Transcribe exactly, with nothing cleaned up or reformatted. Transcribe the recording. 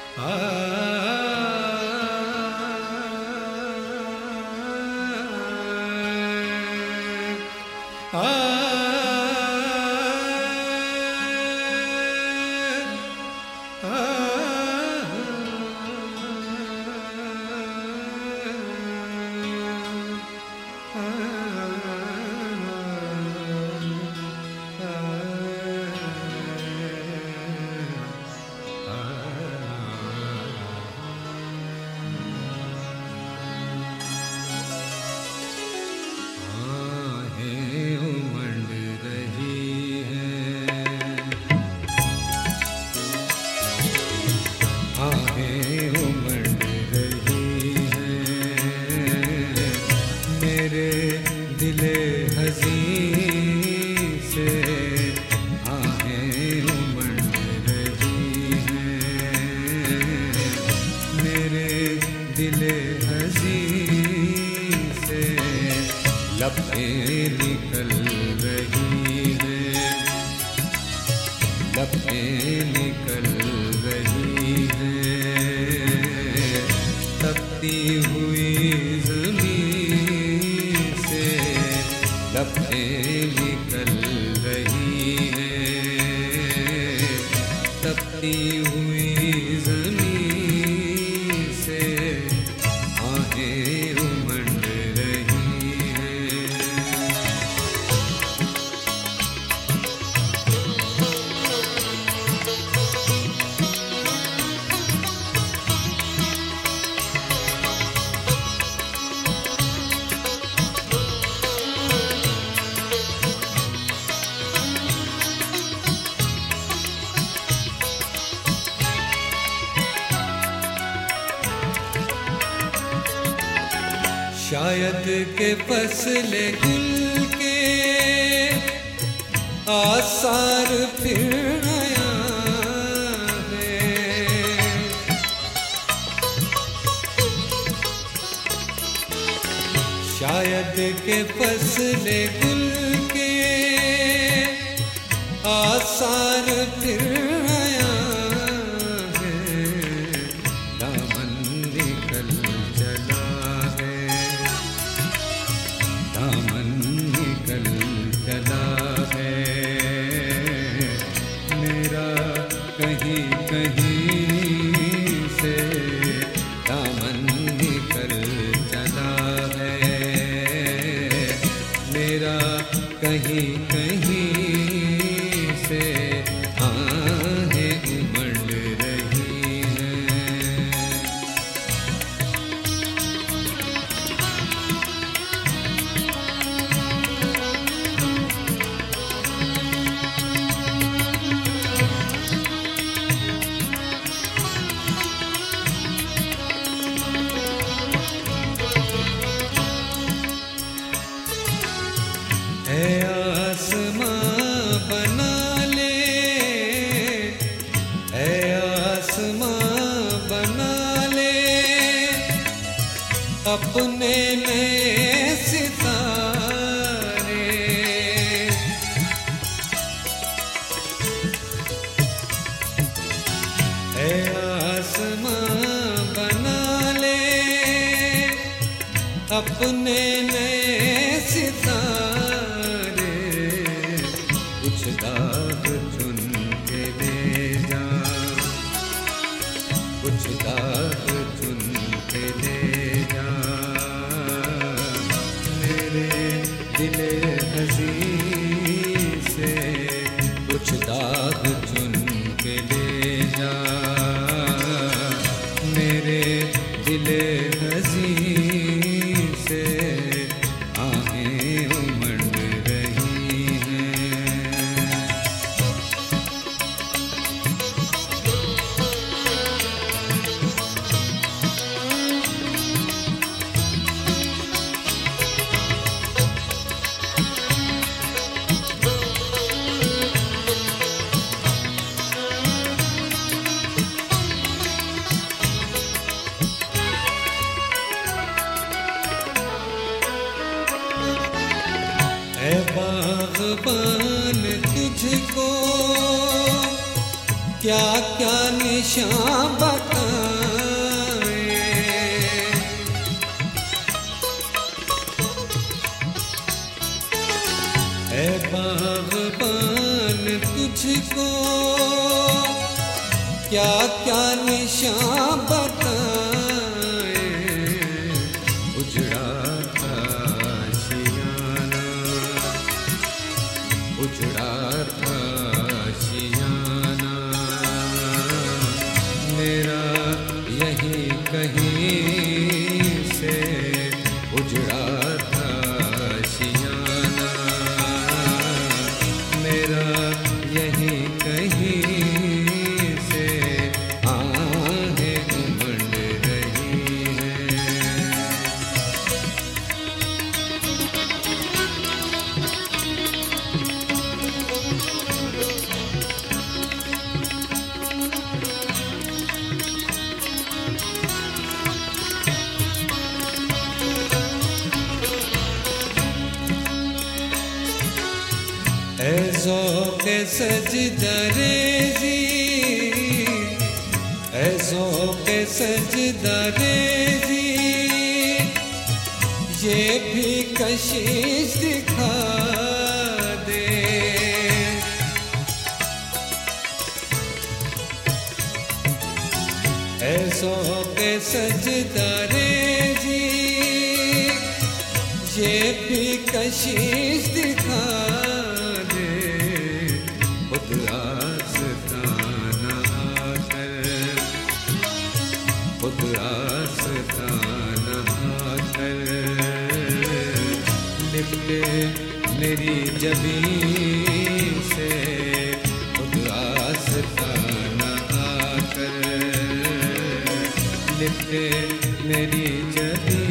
शायद के फसले गुल के आसार फिर आया है। शायद के फसले गुल के आसार फिर आया है। दामन निकल चला है, दामन निकल चला है मेरा कहीं कहीं से। दामन निकल चला है मेरा कहीं कहीं से। आहें उमड़ रही हैं। ऐ आसमां बना ले, ऐ आसमां बना ले अपने नए सितारे। ऐ आसमां बना ले अपने नए सितारे। कुछ दाग चुन के ले जा, कुछ दाग चुन के ले जा मेरे दिले हसीं से। कुछ दाग चुन के ले जा मेरे दिले हसीं से। आहें उमड़ रही हैं। ऐ बाग़बान तुझको क्या क्या निशान बता क्या क्या निशान बताए, उजड़ा था शियाना, उजड़ा था शियाना, मेरा यही कहीं से उजड़ा था शियाना, मेरा यही कहीं ऐसो के सजदा रेज़ी, ऐसो के सजदा रेज़ी, ये भी कशिश दिखा दे, ऐसो के सजदा रेज़ी, ये भी कशिश दिखा दे, खुद आस्ताना आकर, खुद आस्ताना आकर, लिपटे मेरी जबीं से, खुद आस्ताना आकर, लिपटे मेरी जबीं